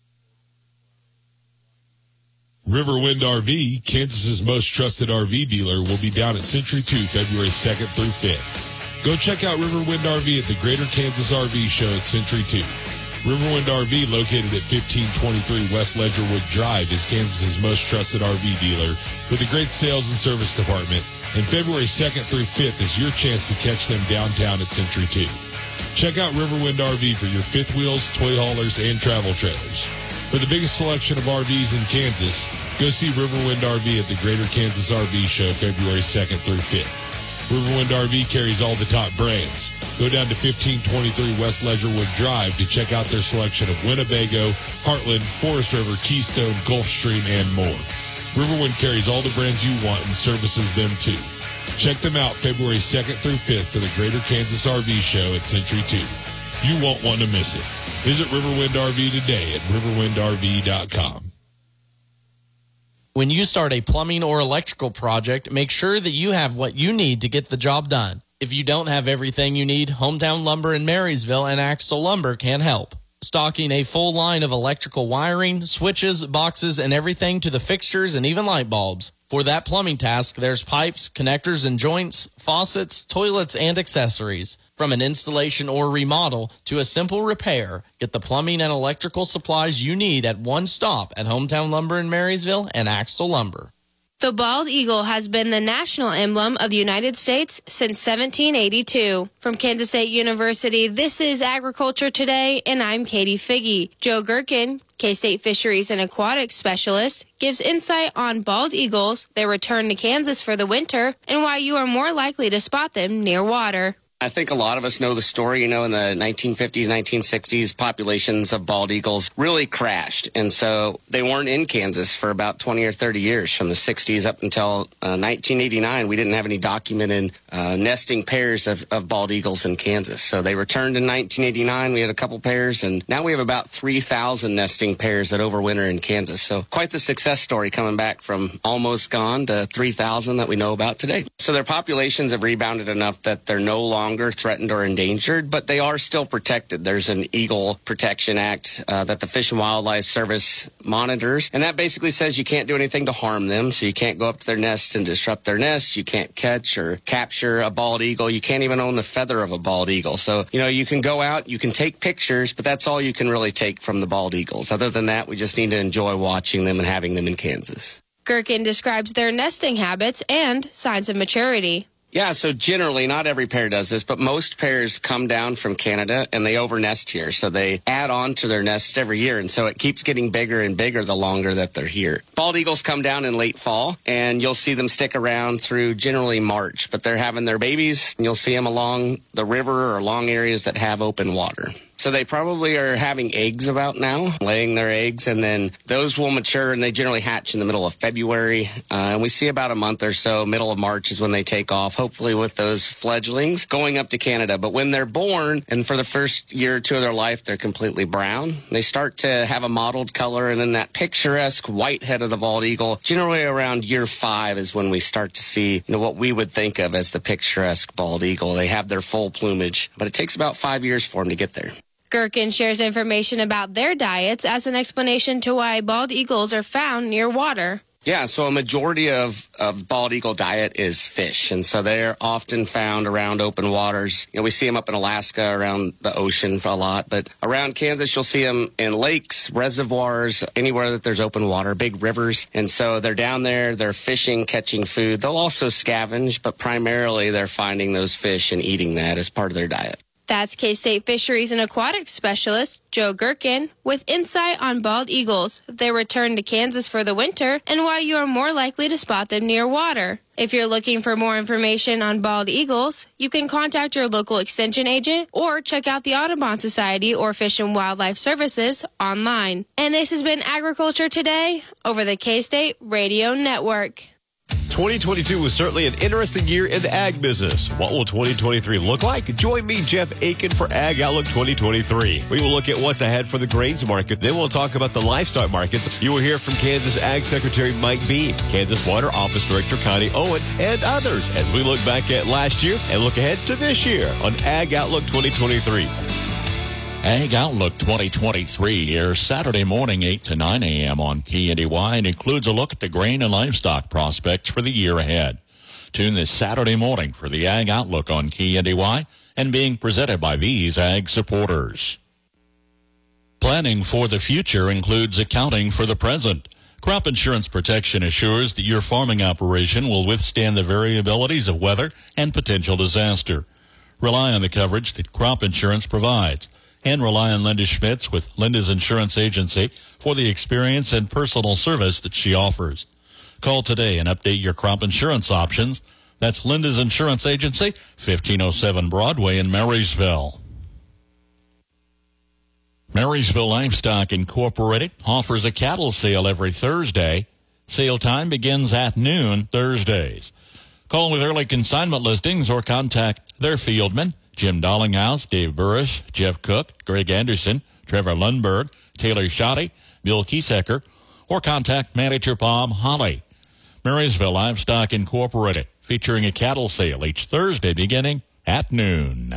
Riverwind R V, Kansas's most trusted R V dealer, will be down at Century two February second through fifth. Go check out Riverwind R V at the Greater Kansas R V Show at Century two. Riverwind R V, located at fifteen twenty-three West Ledgerwood Drive, is Kansas's most trusted R V dealer with a great sales and service department. And February second through fifth is your chance to catch them downtown at Century two. Check out Riverwind R V for your fifth wheels, toy haulers, and travel trailers. For the biggest selection of R Vs in Kansas, go see Riverwind R V at the Greater Kansas R V Show February second through fifth. Riverwind R V carries all the top brands. Go down to fifteen twenty-three West Ledgerwood Drive to check out their selection of Winnebago, Heartland, Forest River, Keystone, Gulfstream, and more. Riverwind carries all the brands you want and services them too. Check them out February second through fifth for the Greater Kansas R V Show at Century two. You won't want to miss it. Visit Riverwind R V today at riverwind R V dot com. When you start a plumbing or electrical project, make sure that you have what you need to get the job done. If you don't have everything you need, Hometown Lumber in Marysville and Axtell Lumber can help. Stocking a full line of electrical wiring, switches, boxes, and everything to the fixtures and even light bulbs. For that plumbing task, there's pipes, connectors and joints, faucets, toilets, and accessories. From an installation or remodel to a simple repair, get the plumbing and electrical supplies you need at one stop at Hometown Lumber in Marysville and Axtell Lumber. The bald eagle has been the national emblem of the United States since seventeen eighty-two. From Kansas State University, this is Agriculture Today, and I'm Katie Figge. Joe Gherkin, K-State Fisheries and Aquatics Specialist, gives insight on bald eagles, their return to Kansas for the winter, and why you are more likely to spot them near water. I think a lot of us know the story. You know, in the nineteen fifties, nineteen sixties, populations of bald eagles really crashed. And so they weren't in Kansas for about twenty or thirty years. From the sixties up until uh, nineteen eighty-nine, we didn't have any documented uh, nesting pairs of, of bald eagles in Kansas. So they returned in nineteen eighty-nine. We had a couple pairs, and now we have about three thousand nesting pairs that overwinter in Kansas. So quite the success story, coming back from almost gone to three thousand that we know about today. So their populations have rebounded enough that they're no longer threatened or endangered, but they are still protected. There's an Eagle Protection Act uh, that the Fish and Wildlife Service monitors, and that basically says you can't do anything to harm them. So you can't go up to their nests and disrupt their nests. You can't catch or capture a bald eagle. You can't even own the feather of a bald eagle. So, you know, you can go out, you can take pictures, but that's all you can really take from the bald eagles. Other than that, we just need to enjoy watching them and having them in Kansas. Gherkin describes their nesting habits and signs of maturity. Yeah, so generally, not every pair does this, but most pairs come down from Canada and they overnest here. So they add on to their nest every year, and so it keeps getting bigger and bigger the longer that they're here. Bald eagles come down in late fall, and you'll see them stick around through generally March, but they're having their babies, and you'll see them along the river or along areas that have open water. So they probably are having eggs about now, laying their eggs, and then those will mature, and they generally hatch in the middle of February. Uh, and we see about a month or so, middle of March is when they take off, hopefully with those fledglings going up to Canada. But when they're born, and for the first year or two of their life, they're completely brown. They start to have a mottled color, and then that picturesque white head of the bald eagle, generally around year five is when we start to see, you know, what we would think of as the picturesque bald eagle. They have their full plumage, but it takes about five years for them to get there. Gherkin shares information about their diets as an explanation to why bald eagles are found near water. Yeah, so a majority of, of bald eagle diet is fish, and so they're often found around open waters. You know, we see them up in Alaska around the ocean for a lot, but around Kansas, you'll see them in lakes, reservoirs, anywhere that there's open water, big rivers. And so they're down there, they're fishing, catching food. They'll also scavenge, but primarily they're finding those fish and eating that as part of their diet. That's K-State Fisheries and Aquatics Specialist Joe Gherkin with insight on bald eagles, their return to Kansas for the winter, and why you are more likely to spot them near water. If you're looking for more information on bald eagles, you can contact your local extension agent or check out the Audubon Society or Fish and Wildlife Services online. And this has been Agriculture Today over the K-State Radio Network. twenty twenty-two was certainly an interesting year in the ag business. What will twenty twenty-three look like? Join me, Jeff Aiken, for Ag Outlook twenty twenty-three. We will look at what's ahead for the grains market. Then we'll talk about the livestock markets. You will hear from Kansas Ag Secretary Mike Beam, Kansas Water Office Director Connie Owen, and others as we look back at last year and look ahead to this year on Ag Outlook twenty twenty-three. Ag Outlook twenty twenty-three airs Saturday morning eight to nine a.m. on K N D Y and includes a look at the grain and livestock prospects for the year ahead. Tune this Saturday morning for the Ag Outlook on K N D Y and being presented by these ag supporters. Planning for the future includes accounting for the present. Crop insurance protection assures that your farming operation will withstand the variabilities of weather and potential disaster. Rely on the coverage that crop insurance provides. And rely on Linda Schmitz with Linda's Insurance Agency for the experience and personal service that she offers. Call today and update your crop insurance options. That's Linda's Insurance Agency, fifteen oh seven Broadway in Marysville. Marysville Livestock Incorporated offers a cattle sale every Thursday. Sale time begins at noon Thursdays. Call with early consignment listings or contact their fieldman, Jim Dollinghouse, Dave Burrish, Jeff Cook, Greg Anderson, Trevor Lundberg, Taylor Shoddy, Bill Kiesecker, or contact manager Bob Holly. Marysville Livestock Incorporated, featuring a cattle sale each Thursday beginning at noon.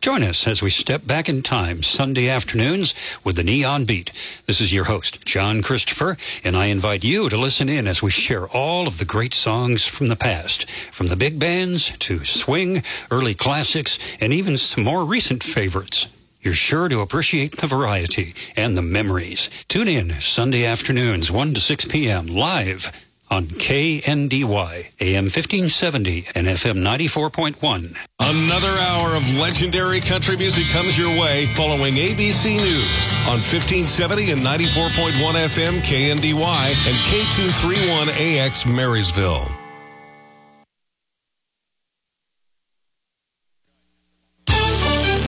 Join us as we step back in time Sunday afternoons with the Neon Beat. This is your host, John Christopher, and I invite you to listen in as we share all of the great songs from the past, from the big bands to swing, early classics, and even some more recent favorites. You're sure to appreciate the variety and the memories. Tune in Sunday afternoons, one to six p.m. live on K N D Y, A M fifteen seventy and F M ninety-four point one. Another hour of legendary country music comes your way following A B C News on fifteen seventy and ninety-four point one F M K N D Y and K two thirty-one A X Marysville.